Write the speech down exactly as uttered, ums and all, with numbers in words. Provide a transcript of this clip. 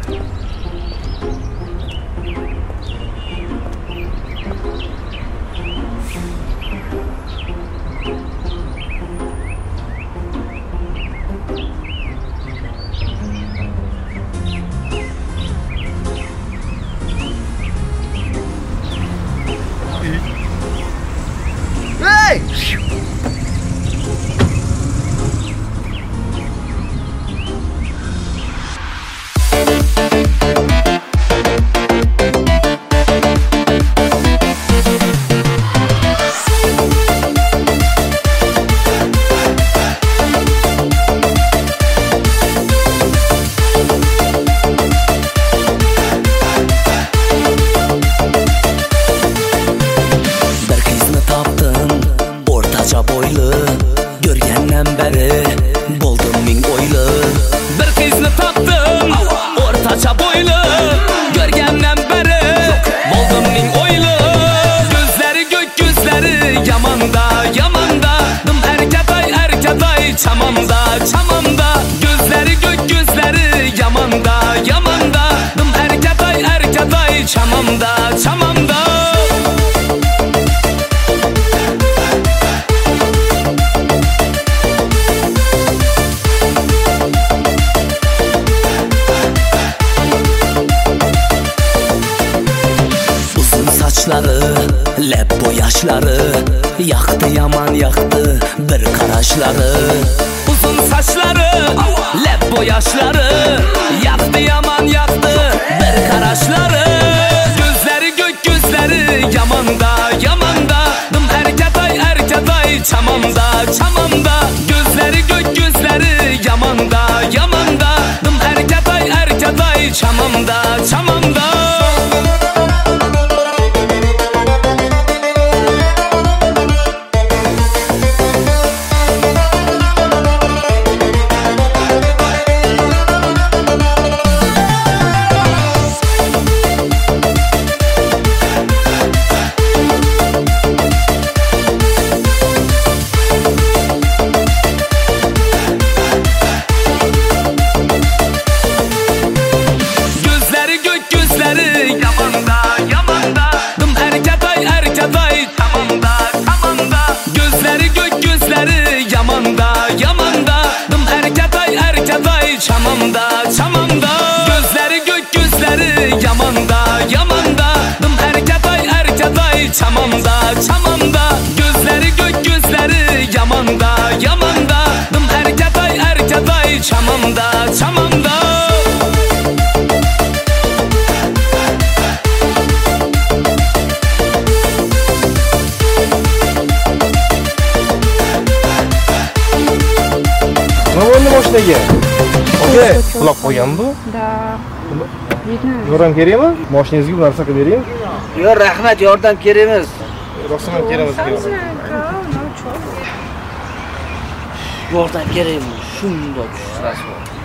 Lep boyaşları yaktı, yaman yaktı bir karaşları. Uzun saçları, lep boyaşları yaktı, yaman yaktı bir karaşları. Gözleri gök gözleri yamanda, yamanda dım erketay erketay çamamda, çamamda. Gözleri gök gözleri yamanda, yamanda dım erketay erketay çamamda, çamamda. Çamamda, çamamda. Gözleri gök gözleri yamanda, yamanda dım erketay erketay çamamda, çamamda. Gözleri gök gözleri yamanda, yamanda dım erketay erketay çamamda, çamamda. Ne oldu boştaki? Okey, kulak koygan bu? Da. Yordam kerakmi? Mashinangizga bir narsa qilib beraymi? Yo'q, rahmat, yordam kerak emas. Rostdan ham kerak emas. Yordam kerakmi? Shundoq tushirasiz.